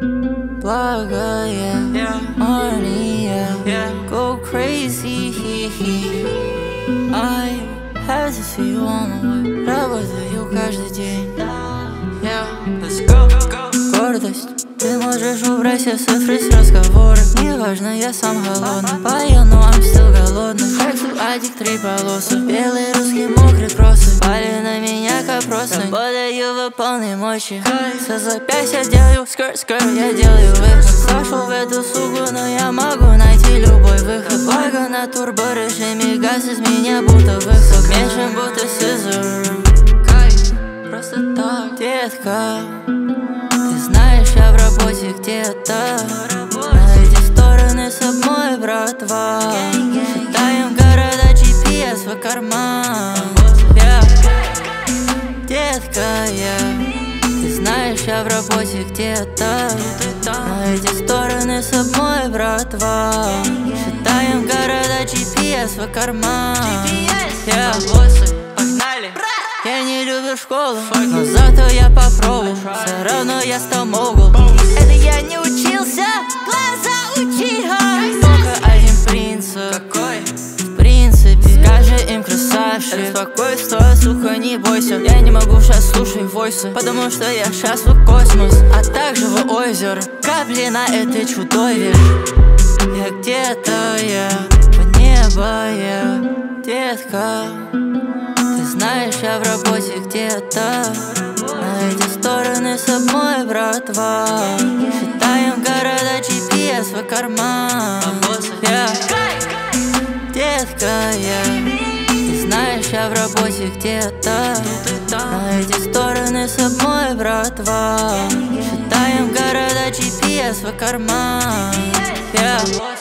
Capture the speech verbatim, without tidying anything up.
Благая мания, go crazy. I have to see you on the way. Работаю каждый день. Let's go. Гордость. Ты можешь убрать все цифры с разговора. Неважно, я сам голодный. Пою, но I'm still голодный. Хочу адик три полосы. Белый русский мокрый кроссы. Пали на меня как просто. Работаю в полной мощи. Со запястья делаю скр-скр, я делаю выход. Зашел в эту сугу, но я могу найти любой выход. Благо на турборежиме газ из меня будто выход. Меньше будто сизер. Просто так, детка. Ты знаешь, я в работе где-то. На эти стороны собой, братва. Считаем города джи пи эс в карман. yeah. Детка, я yeah. Ты знаешь, я в работе где-то. На эти стороны собой, братва. Считаем города джи пи эс в карман. yeah. Я не люблю школу, но зато я попробовал. Все равно я стал могул. Это я не учился, глаза учи. Только один принцип. Какой? В принципе, скажи им красавчик. Спокойствие, сука, не бойся. Я не могу сейчас слушать войсы, потому что я сейчас в космос, а также в озеро. Капли на этой чудовище. Я где-то, я в небо, я детка. Ты знаешь, я в работе где-то. На эти стороны собой, братва. Считаем города джи пи эс в карман. yeah. Детка, я yeah. Ты знаешь, я в работе где-то. На эти стороны собой, братва. Считаем города джи пи эс в карман. yeah.